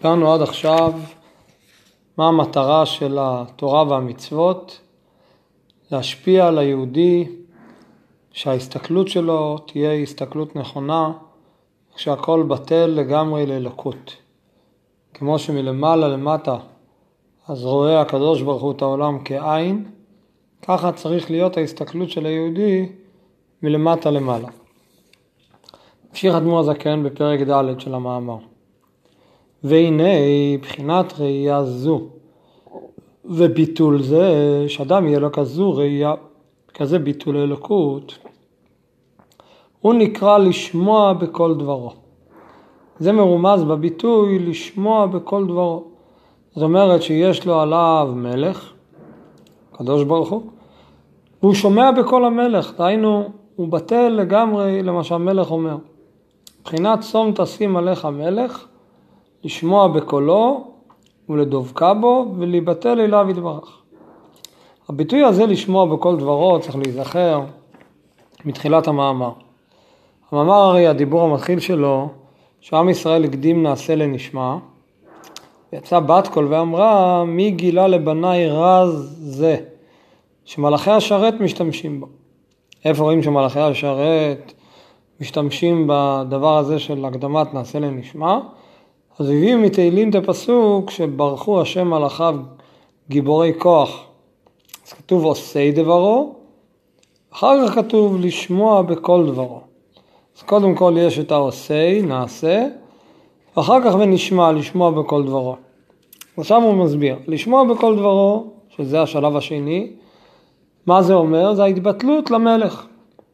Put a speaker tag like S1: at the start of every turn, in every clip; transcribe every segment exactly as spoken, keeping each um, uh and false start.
S1: הסברנו עד עכשיו מה המטרה של התורה והמצוות, להשפיע על היהודי, שההסתכלות שלו תהיה הסתכלות נכונה, כשהכל בטל לגמרי לאלוקות. כמו שמלמעלה למטה, אז רואה הקדוש ברוך הוא את העולם כעין, ככה צריך להיות ההסתכלות של היהודי מלמטה למעלה. המשיך אדמו"ר הזקן בפרק ד' של המאמר. והנה בחינת ראייה זו וביטול זה, שאדם יהיה לו כזו ראייה, כזה ביטול אלוקות, הוא נקרא לשמוע בכל דברו. זה מרומז בביטוי לשמוע בכל דברו. זאת אומרת שיש לו עליו מלך, קדוש ברוך הוא, והוא שומע בכל המלך, דהיינו הוא בטל לגמרי למה שהמלך אומר. מבחינת שום תשים עליך מלך, לשמוע בקולו ולדבקה בו ולהיבטל אליו יתברך. הביטוי הזה לשמוע בכל דברו צריך להיזכר מתחילת המאמר. המאמר הרי הדיבור המתחיל שלו, שעם ישראל הקדים נעשה לנשמע, יצא בת קול ואמרה, מי גילה לבניי רז זה, שמלאכי השרת משתמשים בו. איפה רואים שמלאכי השרת משתמשים בדבר הזה של הקדמת נעשה לנשמע? אז הביאו מתהילים את הפסוק שברכו השם מלאכיו גיבורי כוח. אז כתוב עושי דברו, אחר כך כתוב לשמוע בכל דברו. אז קודם כל יש את העושי, נעשה, ואחר כך ונשמע, לשמוע בכל דברו. עכשיו הוא מסביר, לשמוע בכל דברו, שזה השלב השני, מה זה אומר? זה ההתבטלות למלך.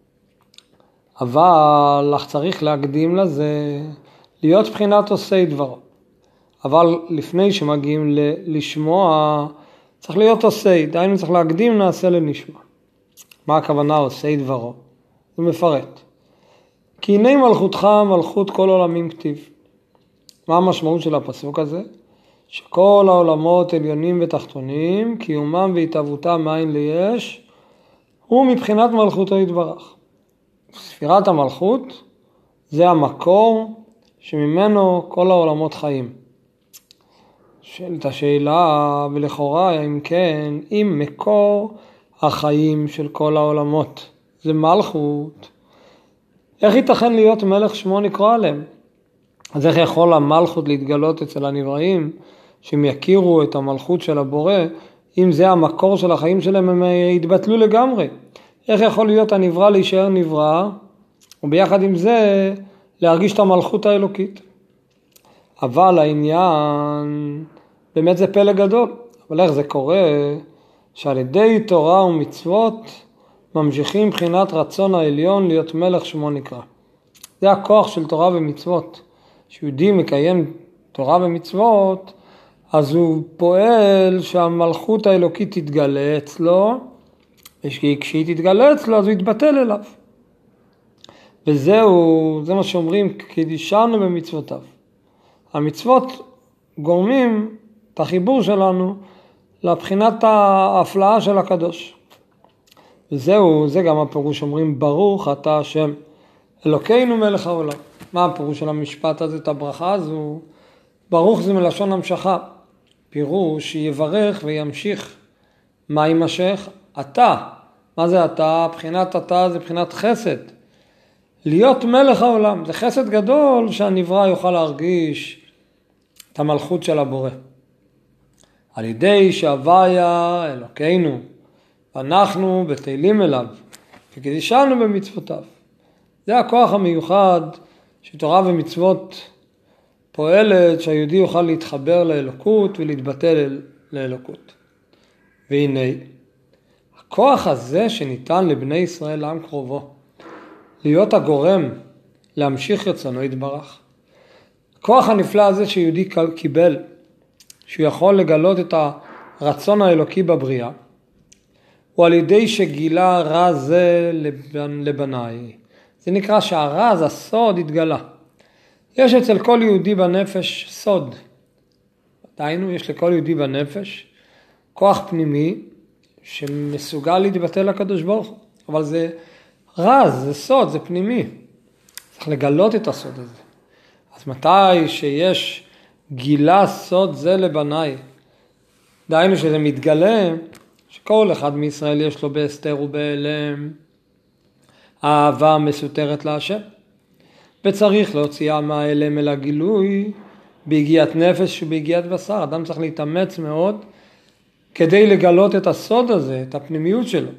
S1: אבל צריך להקדים לזה, להיות בחינת עושי דברו. אבל לפני שמגיעים ל- לשמוע, צריך להיות עושי, דהיינו צריך להקדים נעשה לנשמע. מה הכוונה עושי דברו? זה מפרט. כי הנה מלכותך מלכות כל עולמים כתיב. מה המשמעות של הפסוק הזה? שכל העולמות עליונים ותחתונים, קיומם והתהוותם מאין ליש, הוא מבחינת מלכותו יתברך. ספירת המלכות זה המקור שממנו כל העולמות חיים. שאלת השאלה, ולכאורה אם כן, אם מקור החיים של כל העולמות זה מלכות, איך ייתכן להיות מלך שמו נקרא עליהם? אז איך יכול המלכות להתגלות אצל הנבראים, שהם יכירו את המלכות של הבורא, אם זה המקור של החיים שלהם, הם יתבטלו לגמרי. איך יכול להיות הנברא להישאר נברא, וביחד עם זה להרגיש את המלכות האלוקית? אבל העניין, באמת זה פלא גדול. אבל איך זה קורה? שעל ידי תורה ומצוות, ממשיכים בחינת רצון העליון להיות מלך שמו נקרא. זה הכוח של תורה ומצוות. כשיהודי מקיים תורה ומצוות, אז הוא פועל שהמלכות האלוקית תתגלה אצלו, וכשהיא תתגלה אצלו, אז הוא יתבטל אליו. וזהו, זה מה שאומרים, קידשנו במצוותיו. המצוות גורמים את החיבור שלנו לבחינת ההפלאה של הקדוש. וזהו, זה גם הפירוש אומרים, ברוך אתה השם, אלוקינו מלך העולם. מה הפירוש של המשפט הזה, את הברכה הזו? ברוך זה מלשון המשכה. פירוש שיברך וימשיך. מה יימשך? אתה. מה זה אתה? בחינת אתה זה בחינת חסד. להיות מלך העולם. זה חסד גדול שהנברא יוכל להרגיש את המלכות של הבורא. על ידי שהוויה אלוקינו, אנחנו בטלים אליו, וקידשנו במצוותיו. זה הכוח המיוחד שתורה ומצוות פועלת, שהיהודי יוכל להתחבר לאלוקות ולהתבטל לאלוקות. והנה, הכוח הזה שניתן לבני ישראל לעם קרובו, להיות הגורם להמשיך רצונו יתברך. הכוח הנפלא הזה שיהודי קיבל, שהוא יכול לגלות את הרצון האלוקי בבריאה, הוא על ידי שגילה רע זה לבניי. זה נקרא שהרז, הסוד, התגלה. יש אצל כל יהודי בנפש סוד. דהיינו, יש לכל יהודי בנפש כוח פנימי שמסוגל להתבטל לקדוש ברוך הוא. אבל זה רז, זה סוד, זה פנימי. צריך לגלות את הסוד הזה. אז מתי שיש גילה סוד זה לבניי. דהיינו שזה מתגלה שכל אחד מישראל יש לו בהסתר ובהלם אהבה מסותרת להשם. וצריך להוציאה מההלם אל הגילוי בהגיעת נפש ובהגיעת בשר. אדם צריך להתאמץ מאוד כדי לגלות את הסוד הזה, את הפנימיות שלו.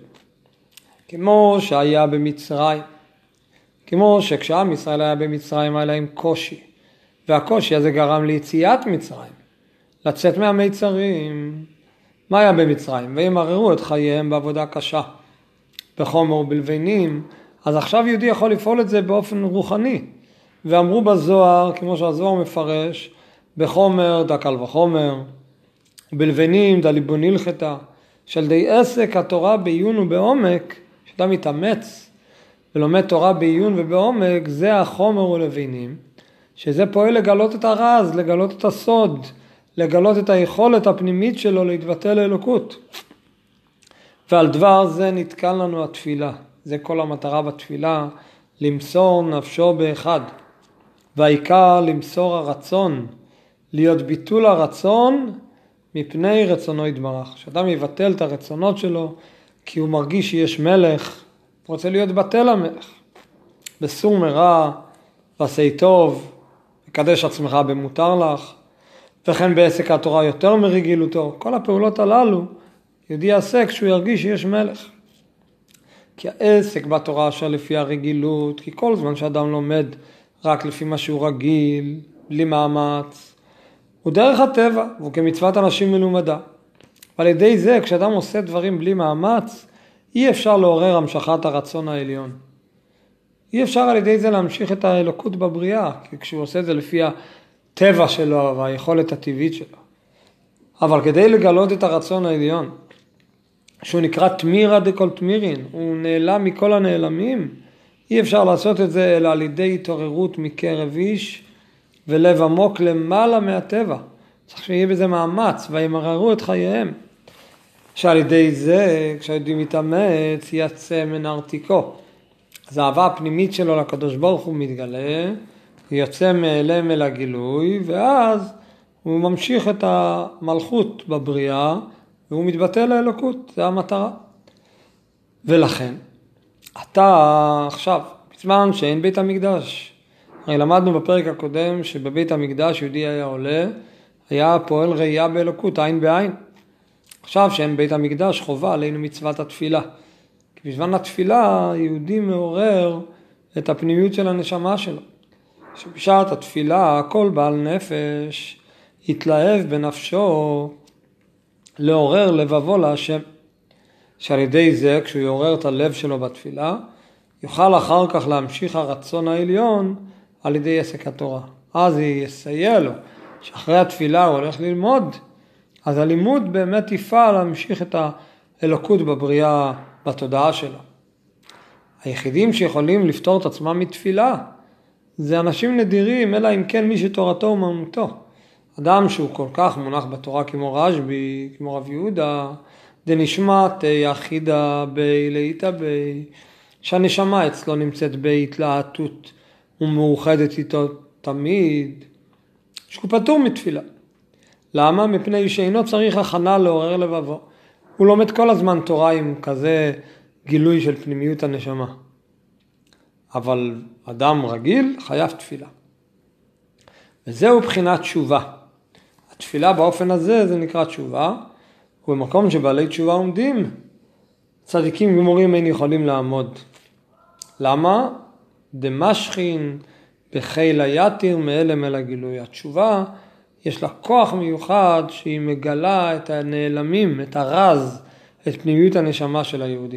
S1: כמו שהיה במצרים. כמו שכשעם ישראל היה במצרים היה להם קושי. והקושי הזה גרם ליציאת מצרים. לצאת מהמיצרים. מה היה במצרים? והם ערערו את חייהם בעבודה קשה. בחומר ובלבנים. אז עכשיו יהודי יכול לפעול את זה באופן רוחני. ואמרו בזוהר, כמו שהזוהר מפרש, בחומר דקל וחומר, בלבנים דליבון הלכתה, של די עסק התורה בעיון ובעומק, שאתה מתאמץ ולומד תורה בעיון ובעומק, זה החומר ולבנים, שזה פועל לגלות את הרז, לגלות את הסוד, לגלות את היכולת הפנימית שלו להתבטא לאלוקות. ועל דבר זה נתקל לנו התפילה. זה כל המטרה בתפילה, למסור נפשו באחד. והעיקר למסור הרצון, להיות ביטול הרצון מפני רצונו יתברך. שאדם יבטל את הרצונות שלו, כי הוא מרגיש שיש מלך, הוא רוצה להיות בטל המלך. בסור מרע, ועשי טוב, וקדש עצמך במותר לך, וכן בעסק התורה יותר מרגילותו. כל הפעולות הללו, יהודי יעשה כשהוא ירגיש שיש מלך. כי העסק בתורה אשר לפי הרגילות, כי כל זמן שאדם לומד רק לפי מה שהוא רגיל, בלי מאמץ, הוא דרך הטבע, והוא כמצוות אנשים מלומדה. ועל ידי זה, כשאדם עושה דברים בלי מאמץ, אי אפשר לעורר המשכת הרצון העליון. אי אפשר על ידי זה להמשיך את האלוקות בבריאה, כי כשהוא עושה את זה לפי הטבע שלו והיכולת הטבעית שלו. אבל כדי לגלות את הרצון העליון, שהוא נקרא תמירה דכל תמירין, הוא נעלם מכל הנעלמים, אי אפשר לעשות את זה אלא על ידי התעוררות מקרב איש ולב עמוק למעלה מהטבע. צריך שיהיה בזה מאמץ וימררו את חייהם. שעל ידי זה, כשהיהודי מתאמץ, יצא מנרתיקו. אז האהבה הפנימית שלו לקדוש ברוך הוא מתגלה, יוצא מאלם אל הגילוי, ואז הוא ממשיך את המלכות בבריאה, והוא מתבטא לאלוקות, זה המטרה. ולכן, אתה עכשיו, בזמן שאין בית המקדש, הרי למדנו בפרק הקודם שבבית המקדש יהודי היה עולה, היה פועל ראייה באלוקות, עין בעין. עכשיו שאין בית המקדש חובה עלינו מצוות התפילה. כי בזמן התפילה יהודי מעורר את הפנימיות של הנשמה שלו. שבשעת התפילה כל בעל נפש יתלהב בנפשו לעורר לבבו להשם. שעל ידי זה כשהוא יעורר את הלב שלו בתפילה, יוכל אחר כך להמשיך הרצון העליון על ידי עסק התורה. אז היא יסייע לו שאחרי התפילה הוא הולך ללמוד, אז הלימוד באמת יפעל להמשיך את האלוקות בבריאה בתודעה שלה. היחידים שיכולים לפתור את עצמם מתפילה זה אנשים נדירים, אלא אם כן מי שתורתו ומאמנותו. אדם שהוא כל כך מונח בתורה כמו רשב"י, כמו רב יהודה, דנשמת יחידה בי לאיתה בי, שהנשמה אצלו נמצאת בהתלהטות ומאוחדת איתו תמיד, שהוא פטור מתפילה. למה? מפני שאינו צריך הכנה לעורר לבבו. הוא לומד כל הזמן תורה עם כזה גילוי של פנימיות הנשמה. אבל אדם רגיל חייב תפילה. וזהו בחינת תשובה. התפילה באופן הזה זה נקרא תשובה, ובמקום שבעלי תשובה עומדים, צדיקים גמורים אין יכולים לעמוד. למה? דמשכין בחיל היתיר מאלם אל הגילוי. התשובה יש לה כוח מיוחד שהיא מגלה את הנעלמים, את הרז, את פנימיות הנשמה של היהודי.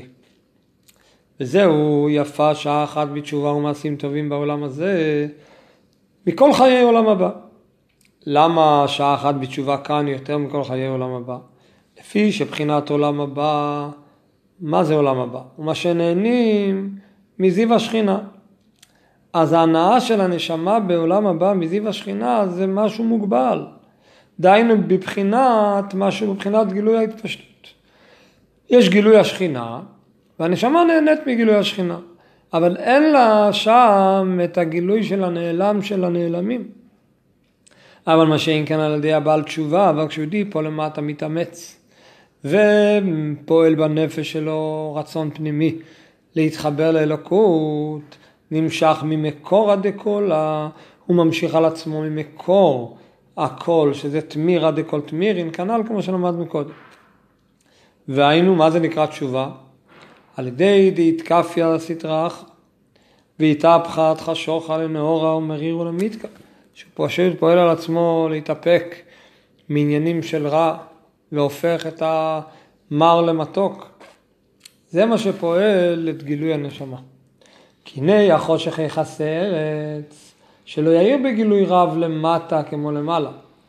S1: וזהו יפה שעה אחת בתשובה ומעשים טובים בעולם הזה, מכל חיי עולם הבא. למה שעה אחת בתשובה כאן יותר מכל חיי עולם הבא? לפי שבחינת עולם הבא, מה זה עולם הבא? ומה שנהנים מזיו השכינה. אז ההנאה של הנשמה בעולם הבא מזיו השכינה זה משהו מוגבל. דהיינו בבחינת משהו בבחינת גילוי ההתפשטות. יש גילוי השכינה, והנשמה נהנית מגילוי השכינה. אבל אין לה שם את הגילוי של הנעלם של הנעלמים. אבל מה שאין כאן על ידי הבעל תשובה, אבל כשיהודי פה למטה מתאמץ, ופועל בנפש שלו רצון פנימי להתחבר לאלוקות, נמשך ממקור הדקולה, הוא ממשיך על עצמו ממקור הכל, שזה תמיר הדקול תמירין, כנ"ל כמו שלמדנו קודם. והיינו, מה זה נקרא תשובה? על ידי דהתקפיה סטרח, והתהפכת חשוכה לנאורה ומריר ולמיתקה, שהוא פשוט פועל על עצמו להתאפק מעניינים של רע, והופך את המר למתוק. זה מה שפועל את גילוי הנשמה. כי הנה החושך יכסה ארץ, שלא יאיר בגילוי רב למטה כמו למעלה.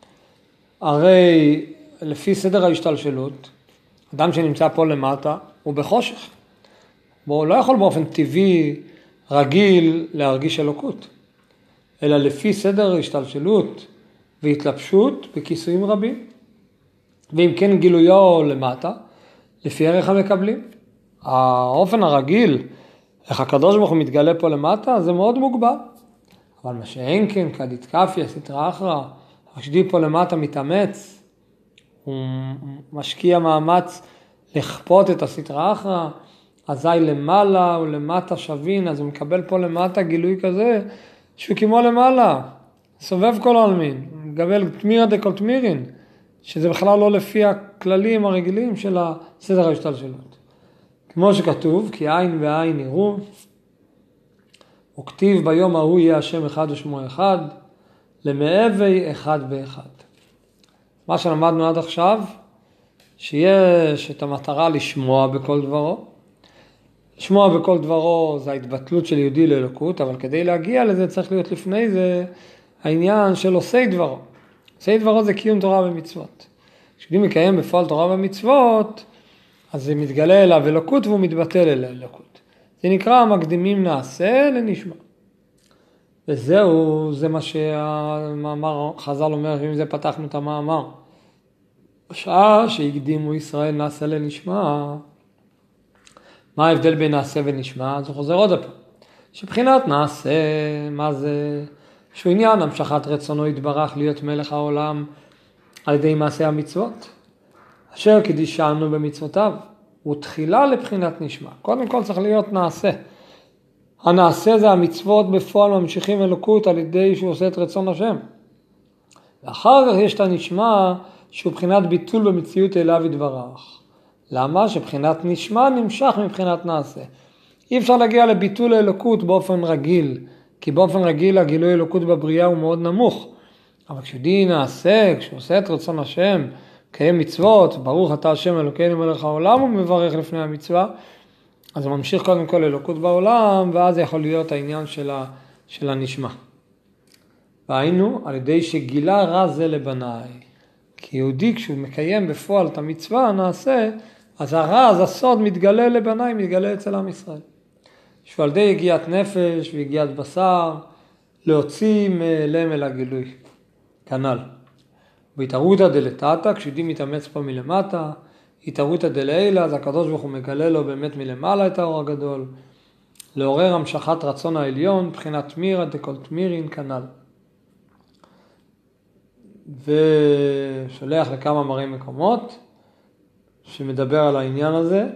S1: הרי לפי סדר ההשתלשלות, אדם שנמצא פה למטה הוא בחושך. הוא לא יכול באופן טבעי רגיל להרגיש אלוקות, אלא לפי סדר ההשתלשלות והתלבשות בכיסויים רבים. ואם כן גילויו למטה, לפי ערך המקבלים. האופן הרגיל, איך הקדוש ברוך הוא מתגלה פה למטה, זה מאוד מוגבל. אבל מה שאין כן, כדתקפיה, סטרא אחרא, השדי פה למטה מתאמץ, הוא משקיע מאמץ לכפות את הסטרא אחרא, אזי למעלה ולמטה שווין, אז הוא מקבל פה למטה גילוי כזה, שהוא כמו למעלה, סובב כל העלמין, מקבל תמירא דקול תמירין, שזה בכלל לא לפי הכללים הרגילים של הסדר ההשתלשלות. כמו שכתוב, כי עין ועין יראו, וכתיב ביום ההוא יהיה השם אחד ושמו אחד, למעבי אחד ואחד. מה שלמדנו עד עכשיו, שיש את המטרה לשמוע בכל דברו. לשמוע בכל דברו זה ההתבטלות של יהודי לאלוקות, אבל כדי להגיע לזה צריך להיות לפני זה העניין של עושי דברו. עושי דברו זה קיום תורה ומצוות. כשאדם מקיים בפועל תורה ומצוות, אז זה מתגלה אליו אלוקות והוא מתבטל אל אלוקות. זה נקרא מקדימים נעשה לנשמע. וזהו, זה מה שהמאמר חז"ל אומר, אם זה פתחנו את המאמר. בשעה שהקדימו ישראל נעשה לנשמע, מה ההבדל בין נעשה ונשמע? זה חוזר עוד הפעם. שבחינת נעשה, מה זה? שהוא עניין המשכת רצונו יתברך להיות מלך העולם על ידי מעשה המצוות. אשר קדישנו במצוותיו, הוא תחילה לבחינת נשמע. קודם כל צריך להיות נעשה. הנעשה זה המצוות בפועל ממשיכים אלוקות על ידי שהוא עושה את רצון השם. ואחר כך יש את הנשמע שהוא בחינת ביטול במציאות אליו יתברך. למה? שבחינת נשמע נמשך מבחינת נעשה. אי אפשר להגיע לביטול האלוקות באופן רגיל, כי באופן רגיל הגילוי אלוקות בבריאה הוא מאוד נמוך. אבל כשדי נעשה, כשהוא עושה את רצון השם, קיים מצוות, ברוך אתה השם אלוקינו מלך העולם, הוא מברך לפני המצווה, אז הוא ממשיך קודם כל אלוקות בעולם, ואז יכול להיות העניין של, ה, של הנשמע. והיינו, על ידי שגילה רע זה לבניי. כי יהודי כשהוא מקיים בפועל את המצווה, נעשה, אז הרע, אז הסוד מתגלה לבניי, מתגלה אצל עם ישראל. שהוא על ידי הגיעת נפש והגיעת בשר, להוציא מאליהם אל הגילוי. כנ"ל. בהתערותא דלתתא, כשיהודי מתאמץ פה מלמטה, התערותא דלעילא, אז הקדוש ברוך הוא מגלה לו באמת מלמעלה את האור הגדול, לעורר המשכת רצון העליון, בחינת תמירא דקול תמירין כנ"ל. ושולח לכמה מראי מקומות, שמדבר על העניין הזה,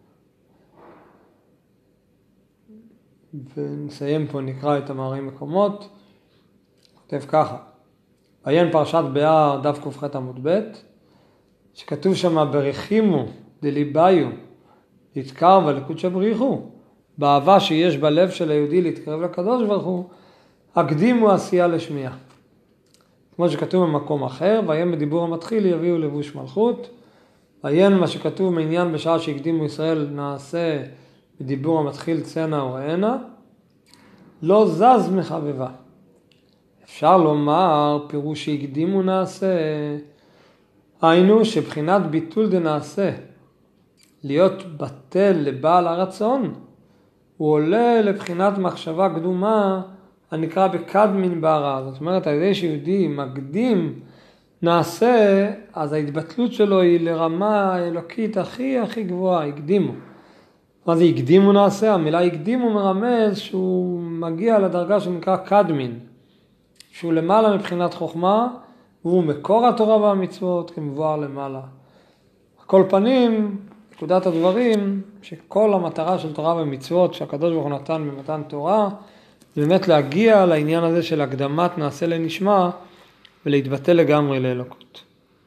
S1: ונסיים פה, נקרא את המראי מקומות, כותב ככה, עיין פרשת בהר דף ק"ח עמוד ב', שכתוב שם ברחימו דליבאיו להתקרב לקודשא בריחו, באהבה שיש בלב של היהודי להתקרב לקדוש ברוך הוא, הקדימו עשייה לשמיעה. כמו שכתוב במקום אחר, ועיין בדיבור המתחיל יביאו לבוש מלכות, ועיין מה שכתוב מעניין בשעה שהקדימו ישראל נעשה בדיבור המתחיל צנע וראנה, לא זז מחבבה. אפשר לומר פירוש שהקדימו נעשה, היינו שבחינת ביטול דנעשה, להיות בטל לבעל הרצון, הוא עולה לבחינת מחשבה קדומה, הנקרא בקדמין בהרע. זאת אומרת, על ידי שיהודי מקדים נעשה, אז ההתבטלות שלו היא לרמה האלוקית הכי הכי גבוהה, הקדימו. מה זה הקדימו נעשה? המילה הקדימו מרמז שהוא מגיע לדרגה שנקרא קדמין, שהוא למעלה מבחינת חוכמה, הוא מקור התורה והמצוות כמבואר למעלה. כל פנים, נקודת הדברים, שכל המטרה של תורה ומצוות שהקדוש ברוך הוא נתן במתן תורה, זה באמת להגיע לעניין הזה של הקדמת נעשה לנשמה ולהתבטא לגמרי לאלוקות.